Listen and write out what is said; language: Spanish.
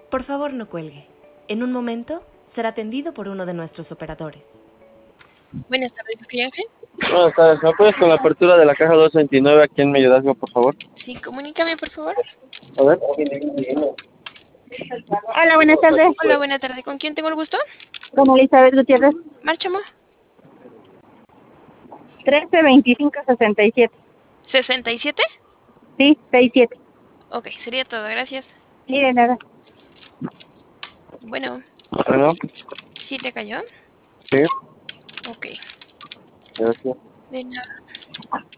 Por favor, no cuelgue. En un momento será atendido por uno de nuestros operadores. Buenas tardes, cliente. Buenas tardes, ¿me apoyas con la apertura de la caja 229 aquí en Medio por favor? Sí, comunícame, por favor. A ver. Hola, buenas tardes. Hola, buena tarde. ¿Con quién tengo el gusto? Con Elizabeth Gutiérrez. Márchamo. 132567. ¿67? Sí, 67. Ok, sería todo, gracias. Sí, de nada. Bueno, Bueno, ¿sí te cayó? sí, Ok, gracias. de nada.